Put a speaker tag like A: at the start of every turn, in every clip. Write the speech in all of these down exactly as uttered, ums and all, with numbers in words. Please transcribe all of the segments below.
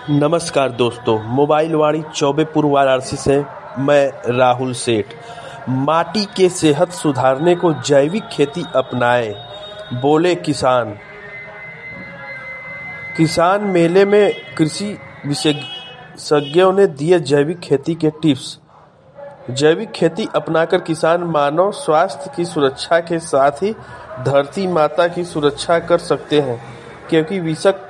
A: नमस्कार दोस्तों, मोबाइल वाणी चौबेपुर वाराणसी से मैं राहुल सेठ। माटी के सेहत सुधारने को जैविक खेती अपनाएं, बोले किसान। किसान मेले में कृषि विशेषज्ञों ने दिए जैविक खेती के टिप्स। जैविक खेती अपनाकर किसान मानव स्वास्थ्य की सुरक्षा के साथ ही धरती माता की सुरक्षा कर सकते हैं, क्योंकि विषक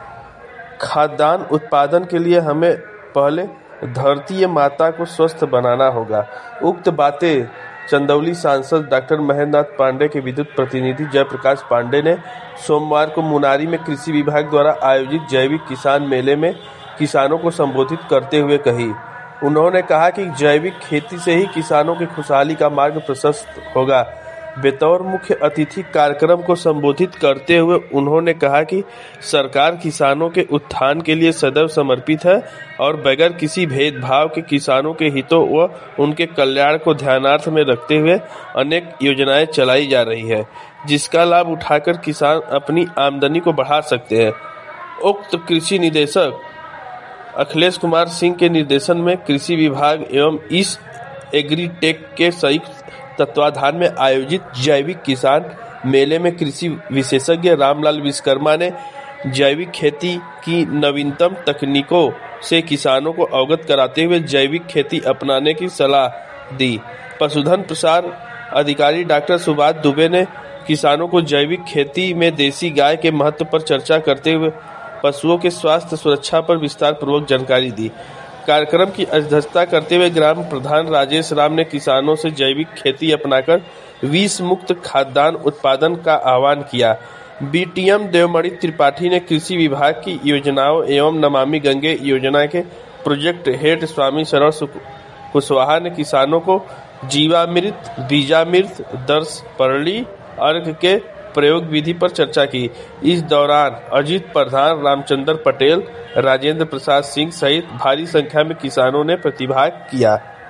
A: खाद्यान्न उत्पादन के लिए हमें पहले धरती माता को स्वस्थ बनाना होगा। उक्त बातें चंदौली सांसद डॉक्टर महेंद्रनाथ पांडे के विद्युत प्रतिनिधि जयप्रकाश पांडे ने सोमवार को मुनारी में कृषि विभाग द्वारा आयोजित जैविक किसान मेले में किसानों को संबोधित करते हुए कही। उन्होंने कहा कि जैविक खेती से ही किसानों की खुशहाली का मार्ग प्रशस्त होगा। बतौर मुख्य अतिथि कार्यक्रम को संबोधित करते हुए उन्होंने कहा कि सरकार किसानों के उत्थान के लिए सदैव समर्पित है और बगैर किसी भेदभाव के किसानों के हितों व उनके कल्याण को ध्यानार्थ में रखते हुए अनेक योजनाएं चलाई जा रही है, जिसका लाभ उठाकर किसान अपनी आमदनी को बढ़ा सकते हैं। उक्त कृषि निदेशक अखिलेश कुमार सिंह के निर्देशन में कृषि विभाग एवं इस एग्रीटेक के संयुक्त तत्वाधान में आयोजित जैविक किसान मेले में कृषि विशेषज्ञ रामलाल विश्वकर्मा ने जैविक खेती की नवीनतम तकनीकों से किसानों को अवगत कराते हुए जैविक खेती अपनाने की सलाह दी। पशुधन प्रसार अधिकारी डॉक्टर सुभाष दुबे ने किसानों को जैविक खेती में देसी गाय के महत्व पर चर्चा करते हुए पशुओं के स्वास्थ्य सुरक्षा पर विस्तार पूर्वक जानकारी दी। कार्यक्रम की अध्यक्षता करते हुए ग्राम प्रधान राजेश राम ने किसानों से जैविक खेती अपनाकर विष मुक्त खाद्यान्न उत्पादन का आह्वान किया। बीटीएम देवमणि त्रिपाठी ने कृषि विभाग की योजनाओं एवं नमामि गंगे योजना के प्रोजेक्ट हेड स्वामी शरण कुशवाहा ने किसानों को जीवामृत, बीजामृत, दर्श परली अर्घ के प्रयोग विधि पर चर्चा की। इस दौरान अजीत प्रधान, रामचंद्र पटेल, राजेंद्र प्रसाद सिंह सहित भारी संख्या में किसानों ने प्रतिभाग किया।